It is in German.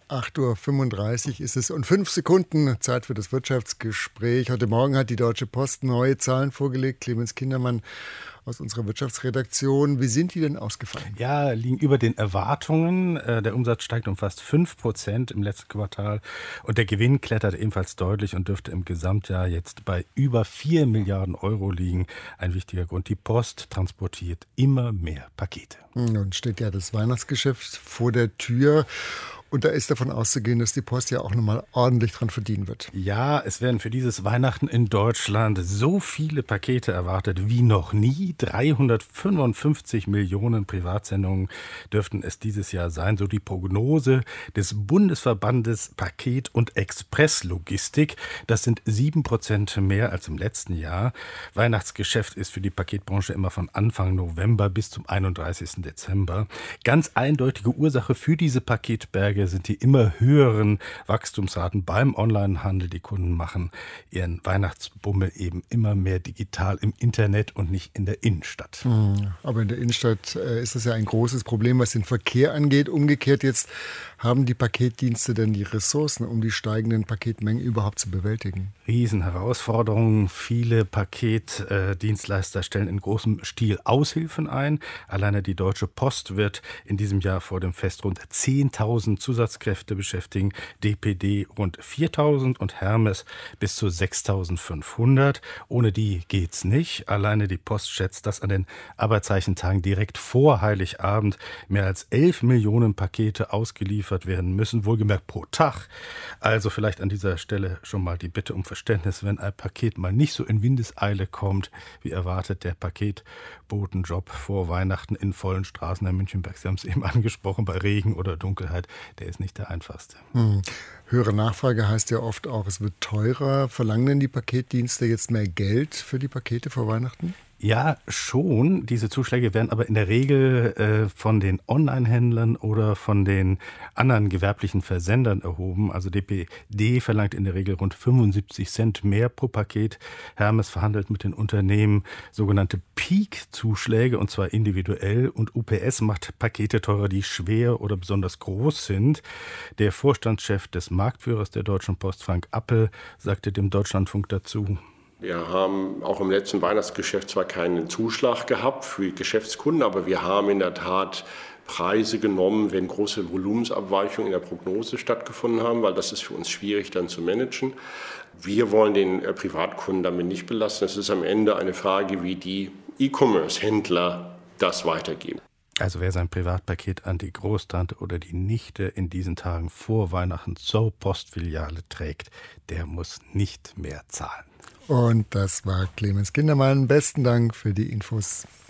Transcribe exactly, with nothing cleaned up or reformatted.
acht Uhr fünfunddreißig ist es und fünf Sekunden Zeit für das Wirtschaftsgespräch. Heute Morgen hat die Deutsche Post neue Zahlen vorgelegt. Clemens Kindermann aus unserer Wirtschaftsredaktion. Wie sind die denn ausgefallen? Ja, liegen über den Erwartungen. Der Umsatz steigt um fast fünf Prozent im letzten Quartal und der Gewinn klettert ebenfalls deutlich und dürfte im Gesamtjahr jetzt bei über vier Milliarden Euro liegen. Ein wichtiger Grund, die Post transportiert immer mehr Pakete. Nun steht ja das Weihnachtsgeschäft vor der Tür. Und da ist davon auszugehen, dass die Post ja auch nochmal ordentlich dran verdienen wird. Ja, es werden für dieses Weihnachten in Deutschland so viele Pakete erwartet wie noch nie. dreihundertfünfundfünfzig Millionen Privatsendungen dürften es dieses Jahr sein. So die Prognose des Bundesverbandes Paket- und Expresslogistik. Das sind sieben Prozent mehr als im letzten Jahr. Weihnachtsgeschäft ist für die Paketbranche immer von Anfang November bis zum einunddreißigsten Dezember. Ganz eindeutige Ursache für diese Paketberge sind die immer höheren Wachstumsraten beim Onlinehandel. Die Kunden machen ihren Weihnachtsbummel eben immer mehr digital im Internet und nicht in der Innenstadt. Hm, aber in der Innenstadt äh, ist das ja ein großes Problem, was den Verkehr angeht. Umgekehrt jetzt, haben die Paketdienste denn die Ressourcen, um die steigenden Paketmengen überhaupt zu bewältigen? Riesenherausforderungen. Viele Paketdienstleister stellen in großem Stil Aushilfen ein. Alleine die Deutsche Post wird in diesem Jahr vor dem Fest rund zehntausend Zusatzkräfte beschäftigen, D P D rund viertausend und Hermes bis zu sechstausendfünfhundert. Ohne die geht's nicht. Alleine die Post schätzt, dass an den Arbeitszeichentagen direkt vor Heiligabend mehr als elf Millionen Pakete ausgeliefert werden müssen, wohlgemerkt pro Tag. Also vielleicht an dieser Stelle schon mal die Bitte um Verständnis, wenn ein Paket mal nicht so in Windeseile kommt, wie erwartet. Der Paketbotenjob vor Weihnachten in vollen Straßen in Münchenberg, Sie haben es eben angesprochen, bei Regen oder Dunkelheit, der ist nicht der einfachste. Hm. Höhere Nachfrage heißt ja oft auch, es wird teurer. Verlangen denn die Paketdienste jetzt mehr Geld für die Pakete vor Weihnachten? Ja, schon. Diese Zuschläge werden aber in der Regel äh, von den Online-Händlern oder von den anderen gewerblichen Versendern erhoben. Also D P D verlangt in der Regel rund fünfundsiebzig Cent mehr pro Paket. Hermes verhandelt mit den Unternehmen sogenannte Peak-Zuschläge, und zwar individuell. Und U P S macht Pakete teurer, die schwer oder besonders groß sind. Der Vorstandschef des Marktführers der Deutschen Post, Frank Appel, sagte dem Deutschlandfunk dazu: Wir haben auch im letzten Weihnachtsgeschäft zwar keinen Zuschlag gehabt für Geschäftskunden, aber wir haben in der Tat Preise genommen, wenn große Volumensabweichungen in der Prognose stattgefunden haben, weil das ist für uns schwierig dann zu managen. Wir wollen den Privatkunden damit nicht belasten. Es ist am Ende eine Frage, wie die E-Commerce-Händler das weitergeben. Also wer sein Privatpaket an die Großtante oder die Nichte in diesen Tagen vor Weihnachten zur Postfiliale trägt, der muss nicht mehr zahlen. Und das war Clemens Kindermann. Besten Dank für die Infos.